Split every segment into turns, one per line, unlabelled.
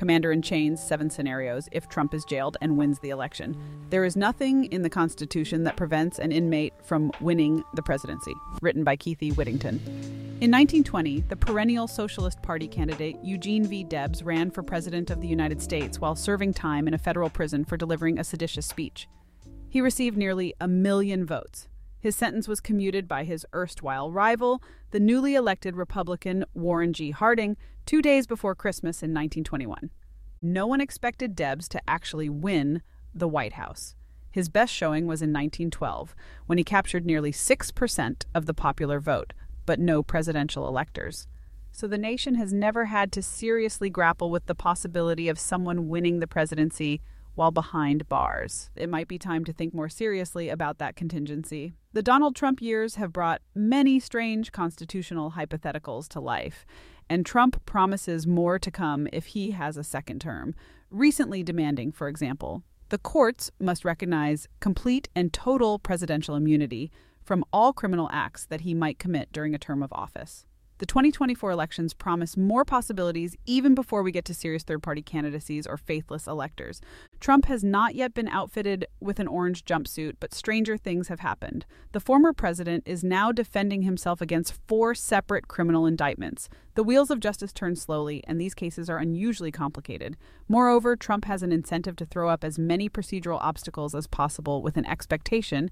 Commander-in-Chain's 7 Scenarios if Trump is jailed and wins the election. There is nothing in the Constitution that prevents an inmate from winning the presidency. Written by Keith E. Whittington. In 1920, the perennial Socialist Party candidate Eugene V. Debs ran for president of the United States while serving time in a federal prison for delivering a seditious speech. He received nearly 1 million votes. His sentence was commuted by his erstwhile rival, the newly elected Republican Warren G. Harding, 2 days before Christmas in 1921. No one expected Debs to actually win the White House. His best showing was in 1912, when he captured nearly 6% of the popular vote, but no presidential electors. So the nation has never had to seriously grapple with the possibility of someone winning the presidency while behind bars. It might be time to think more seriously about that contingency. The Donald Trump years have brought many strange constitutional hypotheticals to life, and Trump promises more to come if he has a second term, recently demanding, for example, the courts must recognize complete and total presidential immunity from all criminal acts that he might commit during a term of office. The 2024 elections promise more possibilities even before we get to serious third-party candidacies or faithless electors. Trump has not yet been outfitted with an orange jumpsuit, but stranger things have happened. The former president is now defending himself against 4 separate criminal indictments. The wheels of justice turn slowly, and these cases are unusually complicated. Moreover, Trump has an incentive to throw up as many procedural obstacles as possible with an expectation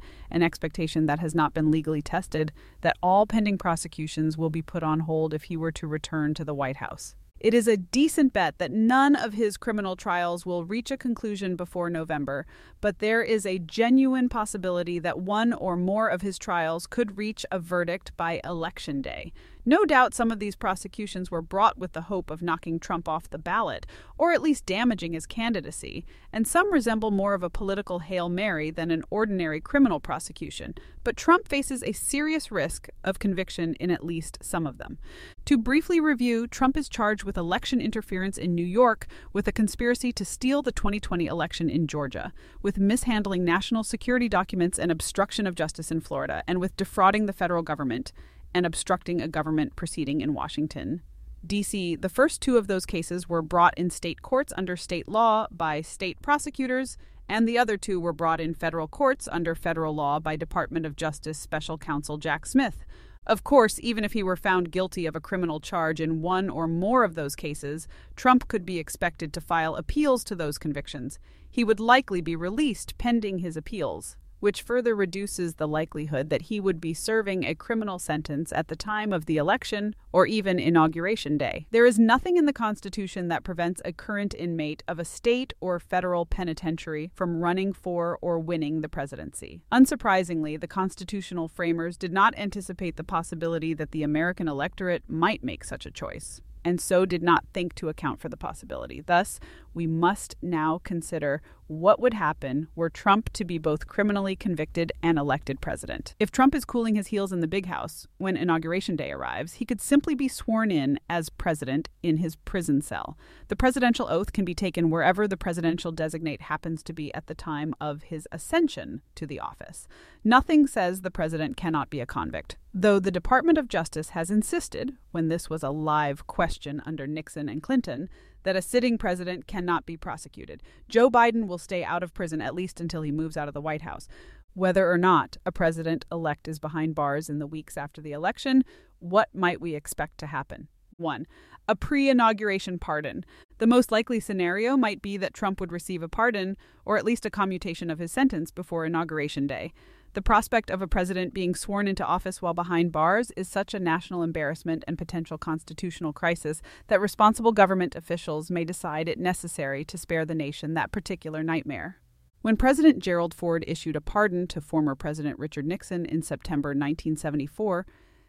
that has not been legally tested, that all pending prosecutions will be put on hold if he were to return to the White House. It is a decent bet that none of his criminal trials will reach a conclusion before November, but there is a genuine possibility that one or more of his trials could reach a verdict by Election Day. No doubt some of these prosecutions were brought with the hope of knocking Trump off the ballot, or at least damaging his candidacy, and some resemble more of a political Hail Mary than an ordinary criminal prosecution. But Trump faces a serious risk of conviction in at least some of them. To briefly review, Trump is charged with election interference in New York, with a conspiracy to steal the 2020 election in Georgia, with mishandling national security documents and obstruction of justice in Florida, and with defrauding the federal government and obstructing a government proceeding in Washington, D.C. The first 2 of those cases were brought in state courts under state law by state prosecutors, and the other 2 were brought in federal courts under federal law by Department of Justice Special Counsel Jack Smith. Of course, even if he were found guilty of a criminal charge in one or more of those cases, Trump could be expected to file appeals to those convictions. He would likely be released pending his appeals, which further reduces the likelihood that he would be serving a criminal sentence at the time of the election or even Inauguration Day. There is nothing in the Constitution that prevents a current inmate of a state or federal penitentiary from running for or winning the presidency. Unsurprisingly, the constitutional framers did not anticipate the possibility that the American electorate might make such a choice, and so did not think to account for the possibility. Thus, we must now consider what would happen were Trump to be both criminally convicted and elected president. If Trump is cooling his heels in the big house when Inauguration Day arrives, he could simply be sworn in as president in his prison cell. The presidential oath can be taken wherever the presidential designate happens to be at the time of his ascension to the office. Nothing says the president cannot be a convict, though the Department of Justice has insisted, when this was a live question under Nixon and Clinton, that a sitting president cannot be prosecuted. Joe Biden will stay out of prison at least until he moves out of the White House. Whether or not a president-elect is behind bars in the weeks after the election, what might we expect to happen? 1. A pre-inauguration pardon. The most likely scenario might be that Trump would receive a pardon, or at least a commutation of his sentence, before Inauguration Day. The prospect of a president being sworn into office while behind bars is such a national embarrassment and potential constitutional crisis that responsible government officials may decide it necessary to spare the nation that particular nightmare. When President Gerald Ford issued a pardon to former President Richard Nixon in September 1974,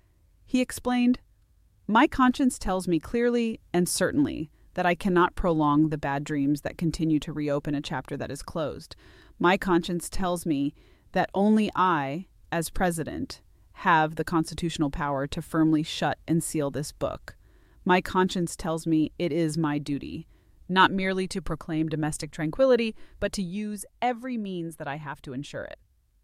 he explained, "My conscience tells me clearly and certainly that I cannot prolong the bad dreams that continue to reopen a chapter that is closed. My conscience tells me that only I, as president, have the constitutional power to firmly shut and seal this book. My conscience tells me it is my duty, not merely to proclaim domestic tranquility, but to use every means that I have to ensure it."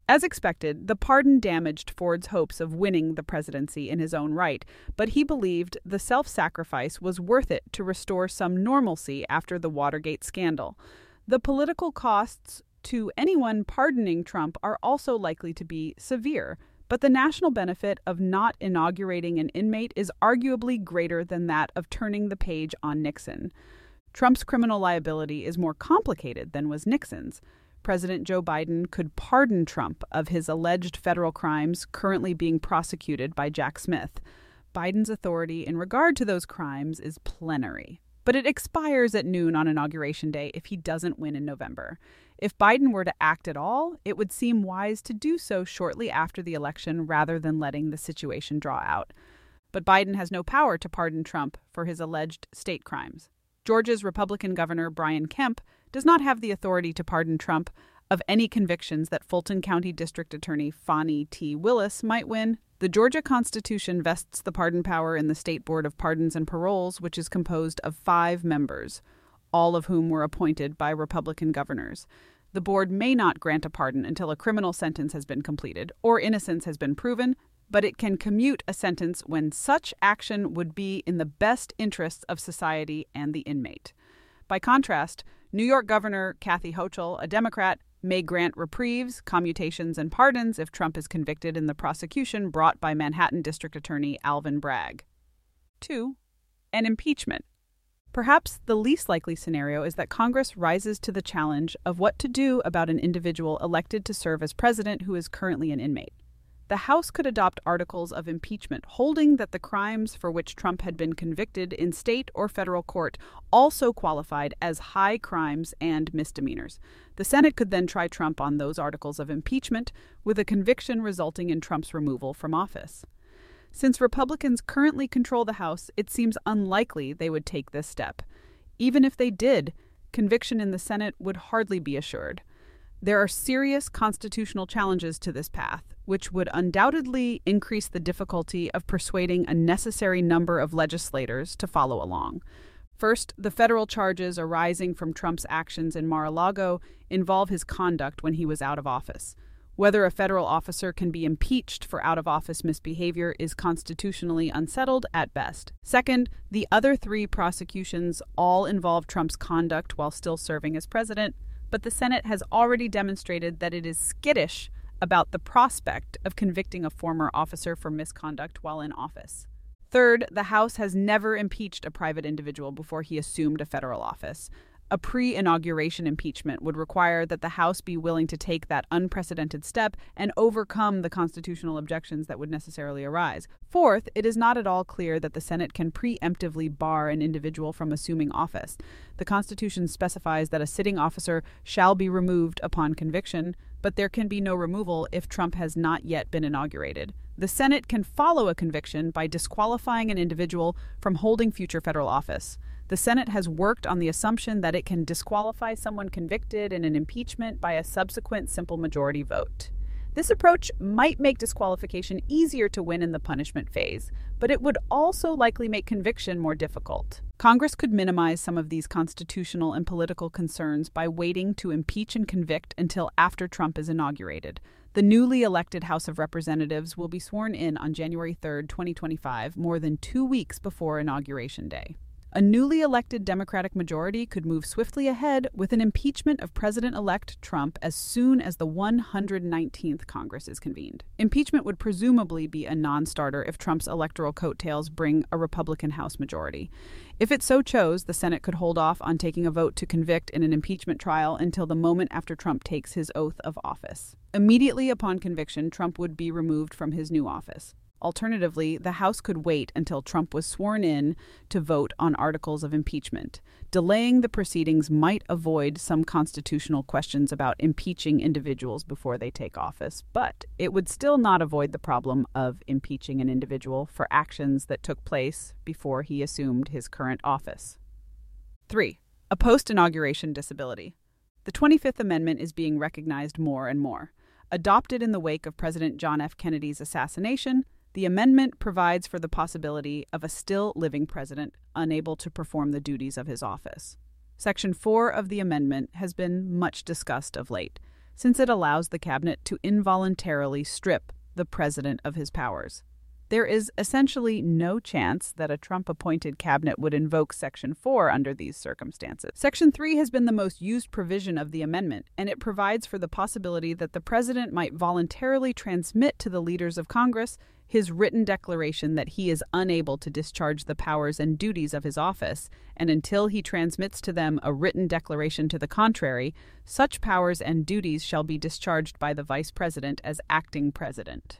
As expected, the pardon damaged Ford's hopes of winning the presidency in his own right, but he believed the self-sacrifice was worth it to restore some normalcy after the Watergate scandal. The political costs to anyone pardoning Trump are also likely to be severe, but the national benefit of not inaugurating an inmate is arguably greater than that of turning the page on Nixon. Trump's criminal liability is more complicated than was Nixon's. President Joe Biden could pardon Trump of his alleged federal crimes currently being prosecuted by Jack Smith. Biden's authority in regard to those crimes is plenary, but it expires at noon on Inauguration Day if he doesn't win in November. If Biden were to act at all, it would seem wise to do so shortly after the election rather than letting the situation draw out. But Biden has no power to pardon Trump for his alleged state crimes. Georgia's Republican Governor Brian Kemp does not have the authority to pardon Trump of any convictions that Fulton County District Attorney Fani T. Willis might win. The Georgia Constitution vests the pardon power in the State Board of Pardons and Paroles, which is composed of 5 members, all of whom were appointed by Republican governors. The board may not grant a pardon until a criminal sentence has been completed or innocence has been proven, but it can commute a sentence when such action would be in the best interests of society and the inmate. By contrast, New York Governor Kathy Hochul, a Democrat, may grant reprieves, commutations, and pardons if Trump is convicted in the prosecution brought by Manhattan District Attorney Alvin Bragg. 2. An impeachment. Perhaps the least likely scenario is that Congress rises to the challenge of what to do about an individual elected to serve as president who is currently an inmate. The House could adopt articles of impeachment holding that the crimes for which Trump had been convicted in state or federal court also qualified as high crimes and misdemeanors. The Senate could then try Trump on those articles of impeachment, with a conviction resulting in Trump's removal from office. Since Republicans currently control the House, it seems unlikely they would take this step. Even if they did, conviction in the Senate would hardly be assured. There are serious constitutional challenges to this path, which would undoubtedly increase the difficulty of persuading a necessary number of legislators to follow along. First, the federal charges arising from Trump's actions in Mar-a-Lago involve his conduct when he was out of office. Whether a federal officer can be impeached for out-of-office misbehavior is constitutionally unsettled at best. Second, the other 3 prosecutions all involve Trump's conduct while still serving as president, but the Senate has already demonstrated that it is skittish about the prospect of convicting a former officer for misconduct while in office. Third, the House has never impeached a private individual before he assumed a federal office. A pre-inauguration impeachment would require that the House be willing to take that unprecedented step and overcome the constitutional objections that would necessarily arise. Fourth, it is not at all clear that the Senate can preemptively bar an individual from assuming office. The Constitution specifies that a sitting officer shall be removed upon conviction, but there can be no removal if Trump has not yet been inaugurated. The Senate can follow a conviction by disqualifying an individual from holding future federal office. The Senate has worked on the assumption that it can disqualify someone convicted in an impeachment by a subsequent simple majority vote. This approach might make disqualification easier to win in the punishment phase, but it would also likely make conviction more difficult. Congress could minimize some of these constitutional and political concerns by waiting to impeach and convict until after Trump is inaugurated. The newly elected House of Representatives will be sworn in on January 3, 2025, more than 2 weeks before Inauguration Day. A newly elected Democratic majority could move swiftly ahead with an impeachment of President-elect Trump as soon as the 119th Congress is convened. Impeachment would presumably be a non-starter if Trump's electoral coattails bring a Republican House majority. If it so chose, the Senate could hold off on taking a vote to convict in an impeachment trial until the moment after Trump takes his oath of office. Immediately upon conviction, Trump would be removed from his new office. Alternatively, the House could wait until Trump was sworn in to vote on articles of impeachment. Delaying the proceedings might avoid some constitutional questions about impeaching individuals before they take office, but it would still not avoid the problem of impeaching an individual for actions that took place before he assumed his current office. 3. A post-inauguration disability. The 25th Amendment is being recognized more and more. Adopted in the wake of President John F. Kennedy's assassination, the amendment provides for the possibility of a still living president unable to perform the duties of his office. Section 4 of the amendment has been much discussed of late. since it allows the cabinet to involuntarily strip the president of his powers. There is essentially no chance that a Trump-appointed cabinet would invoke Section 4 under these circumstances. Section 3 has been the most used provision of the amendment, and it provides for the possibility that the president might voluntarily transmit to the leaders of Congress his written declaration that he is unable to discharge the powers and duties of his office, and until he transmits to them a written declaration to the contrary, such powers and duties shall be discharged by the vice president as acting president.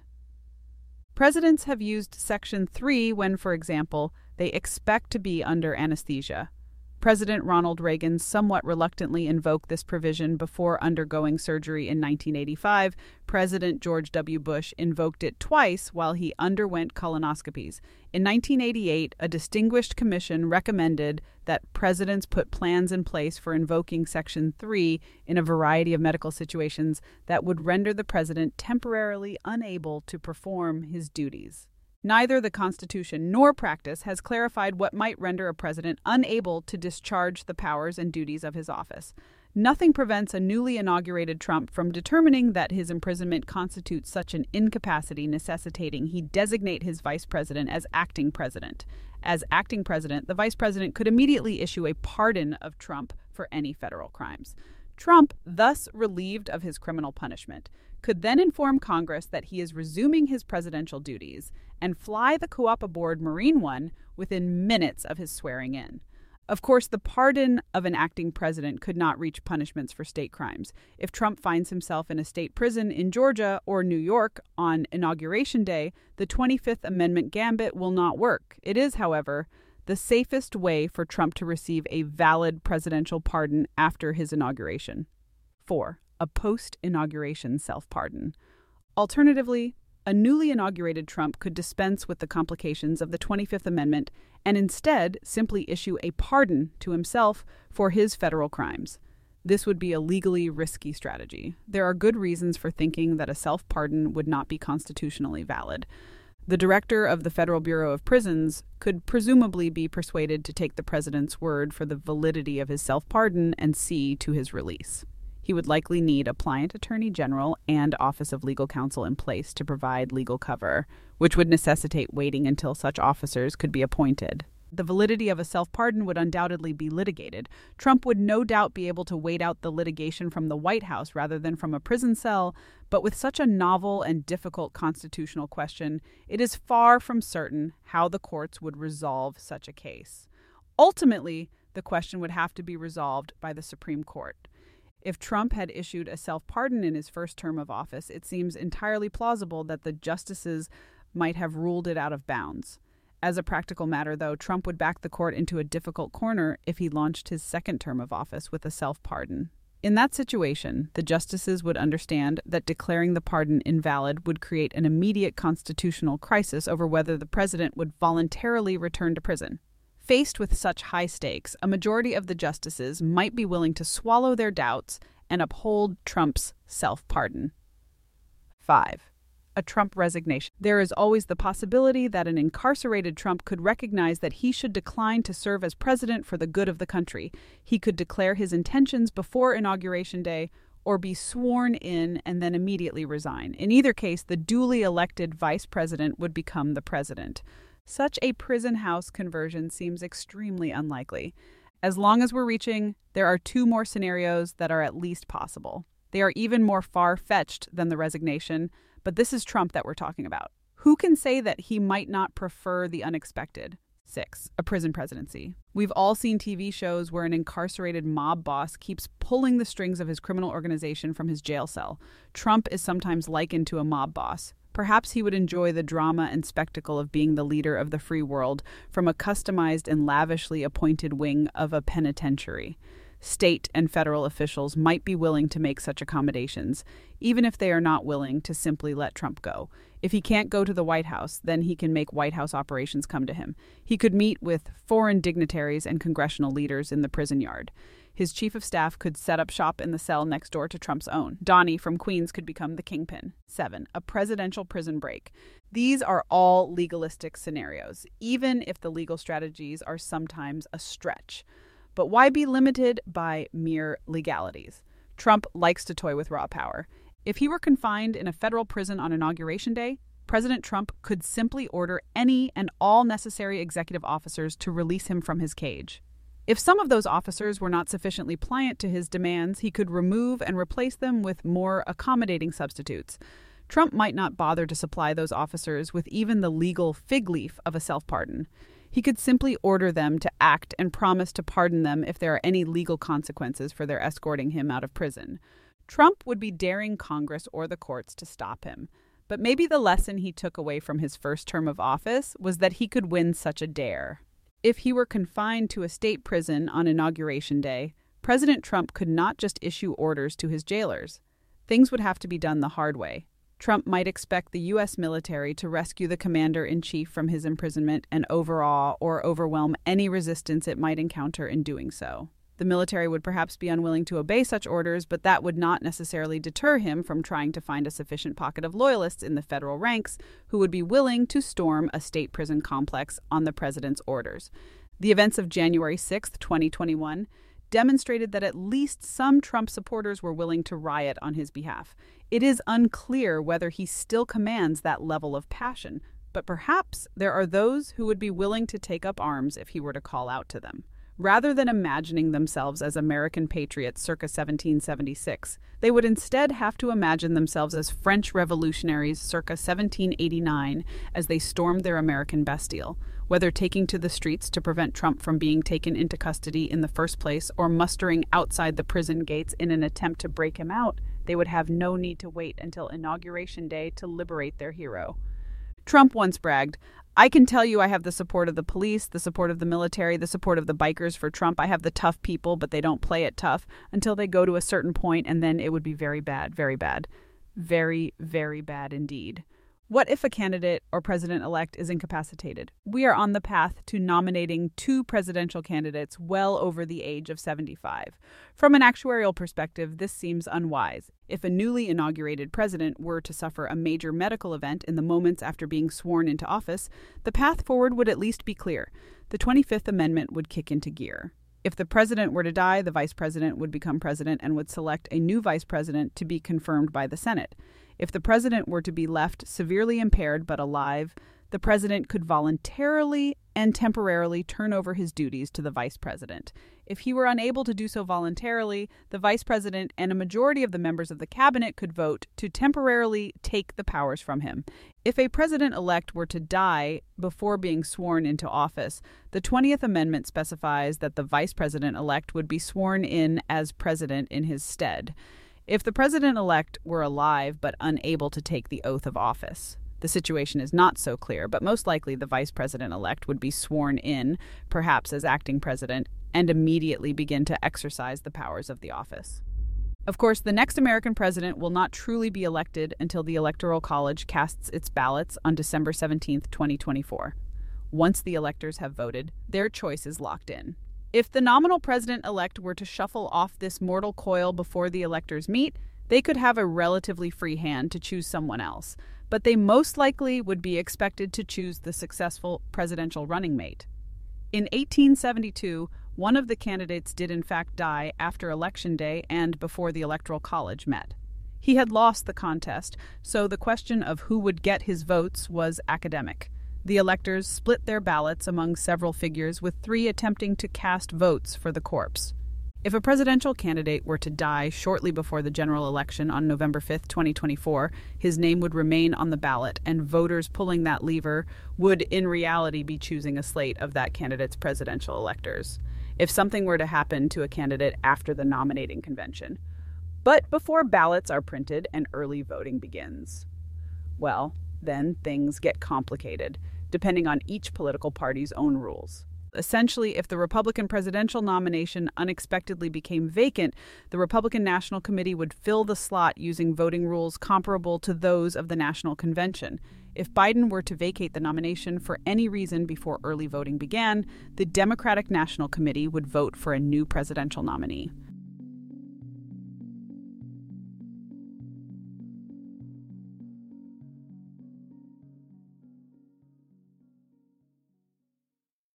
Presidents have used Section 3 when, for example, they expect to be under anesthesia. President Ronald Reagan somewhat reluctantly invoked this provision before undergoing surgery in 1985. President George W. Bush invoked it twice while he underwent colonoscopies. In 1988, a distinguished commission recommended that presidents put plans in place for invoking Section 3 in a variety of medical situations that would render the president temporarily unable to perform his duties. Neither the Constitution nor practice has clarified what might render a president unable to discharge the powers and duties of his office. Nothing prevents a newly inaugurated Trump from determining that his imprisonment constitutes such an incapacity necessitating he designate his vice president as acting president. As acting president, the vice president could immediately issue a pardon of Trump for any federal crimes. Trump, thus relieved of his criminal punishment, could then inform Congress that he is resuming his presidential duties and fly the coup aboard Marine One within minutes of his swearing in. Of course, the pardon of an acting president could not reach punishments for state crimes. If Trump finds himself in a state prison in Georgia or New York on Inauguration Day, the 25th Amendment gambit will not work. It is, however, the safest way for Trump to receive a valid presidential pardon after his inauguration. 4. A post-inauguration self-pardon. Alternatively, a newly inaugurated Trump could dispense with the complications of the 25th Amendment and instead simply issue a pardon to himself for his federal crimes. This would be a legally risky strategy. There are good reasons for thinking that a self-pardon would not be constitutionally valid. The director of the Federal Bureau of Prisons could presumably be persuaded to take the president's word for the validity of his self-pardon and see to his release. He would likely need a pliant attorney general and Office of Legal Counsel in place to provide legal cover, which would necessitate waiting until such officers could be appointed. The validity of a self-pardon would undoubtedly be litigated. Trump would no doubt be able to wait out the litigation from the White House rather than from a prison cell, but with such a novel and difficult constitutional question, it is far from certain how the courts would resolve such a case. Ultimately, the question would have to be resolved by the Supreme Court. If Trump had issued a self-pardon in his first term of office, it seems entirely plausible that the justices might have ruled it out of bounds. As a practical matter, though, Trump would back the court into a difficult corner if he launched his second term of office with a self-pardon. In that situation, the justices would understand that declaring the pardon invalid would create an immediate constitutional crisis over whether the president would voluntarily return to prison. Faced with such high stakes, a majority of the justices might be willing to swallow their doubts and uphold Trump's self-pardon. 5. A Trump resignation. There is always the possibility that an incarcerated Trump could recognize that he should decline to serve as president for the good of the country. He could declare his intentions before Inauguration Day or be sworn in and then immediately resign. In either case, the duly elected vice president would become the president. Such a prison house conversion seems extremely unlikely. As long as we're reaching, there are two more scenarios that are at least possible. They are even more far-fetched than the resignation, but this is Trump that we're talking about. Who can say that he might not prefer the unexpected? 6. A prison presidency. We've all seen TV shows where an incarcerated mob boss keeps pulling the strings of his criminal organization from his jail cell. Trump is sometimes likened to a mob boss. Perhaps he would enjoy the drama and spectacle of being the leader of the free world from a customized and lavishly appointed wing of a penitentiary. State and federal officials might be willing to make such accommodations, even if they are not willing to simply let Trump go. If he can't go to the White House, then he can make White House operations come to him. He could meet with foreign dignitaries and congressional leaders in the prison yard. His chief of staff could set up shop in the cell next door to Trump's own. Donnie from Queens could become the kingpin. 7. A presidential prison break. These are all legalistic scenarios, even if the legal strategies are sometimes a stretch. But why be limited by mere legalities? Trump likes to toy with raw power. If he were confined in a federal prison on Inauguration Day, President Trump could simply order any and all necessary executive officers to release him from his cage. If some of those officers were not sufficiently pliant to his demands, he could remove and replace them with more accommodating substitutes. Trump might not bother to supply those officers with even the legal fig leaf of a self-pardon. He could simply order them to act and promise to pardon them if there are any legal consequences for their escorting him out of prison. Trump would be daring Congress or the courts to stop him. But maybe the lesson he took away from his first term of office was that he could win such a dare. If he were confined to a state prison on Inauguration Day, President Trump could not just issue orders to his jailers. Things would have to be done the hard way. Trump might expect the U.S. military to rescue the commander-in-chief from his imprisonment and overawe or overwhelm any resistance it might encounter in doing so. The military would perhaps be unwilling to obey such orders, but that would not necessarily deter him from trying to find a sufficient pocket of loyalists in the federal ranks who would be willing to storm a state prison complex on the president's orders. The events of January 6, 2021, demonstrated that at least some Trump supporters were willing to riot on his behalf. It is unclear whether he still commands that level of passion, but perhaps there are those who would be willing to take up arms if he were to call out to them. Rather than imagining themselves as American patriots circa 1776, they would instead have to imagine themselves as French revolutionaries circa 1789 as they stormed their American Bastille. Whether taking to the streets to prevent Trump from being taken into custody in the first place or mustering outside the prison gates in an attempt to break him out, they would have no need to wait until Inauguration Day to liberate their hero. Trump once bragged, "I can tell you I have the support of the police, the support of the military, the support of the bikers for Trump. I have the tough people, but they don't play it tough until they go to a certain point, and then it would be very bad, very bad. Very, very bad indeed." What if a candidate or president-elect is incapacitated? We are on the path to nominating 2 presidential candidates well over the age of 75. From an actuarial perspective, this seems unwise. If a newly inaugurated president were to suffer a major medical event in the moments after being sworn into office, the path forward would at least be clear. The 25th Amendment would kick into gear. If the president were to die, the vice president would become president and would select a new vice president to be confirmed by the Senate. If the president were to be left severely impaired but alive, the president could voluntarily and temporarily turn over his duties to the vice president. If he were unable to do so voluntarily, the vice president and a majority of the members of the cabinet could vote to temporarily take the powers from him. If a president-elect were to die before being sworn into office, the 20th Amendment specifies that the vice president-elect would be sworn in as president in his stead. If the president-elect were alive but unable to take the oath of office, the situation is not so clear, but most likely the vice president-elect would be sworn in, perhaps as acting president, and immediately begin to exercise the powers of the office. Of course, the next American president will not truly be elected until the Electoral College casts its ballots on December 17, 2024. Once the electors have voted, their choice is locked in. If the nominal president-elect were to shuffle off this mortal coil before the electors meet, they could have a relatively free hand to choose someone else, but they most likely would be expected to choose the successful presidential running mate. In 1872, one of the candidates did in fact die after Election Day and before the Electoral College met. He had lost the contest, so the question of who would get his votes was academic. The electors split their ballots among several figures, with 3 attempting to cast votes for the corpse. If a presidential candidate were to die shortly before the general election on November 5, 2024, his name would remain on the ballot, and voters pulling that lever would in reality be choosing a slate of that candidate's presidential electors. If something were to happen to a candidate after the nominating convention, but before ballots are printed and early voting begins, well, then things get complicated, depending on each political party's own rules. Essentially, if the Republican presidential nomination unexpectedly became vacant, the Republican National Committee would fill the slot using voting rules comparable to those of the National Convention. If Biden were to vacate the nomination for any reason before early voting began, the Democratic National Committee would vote for a new presidential nominee.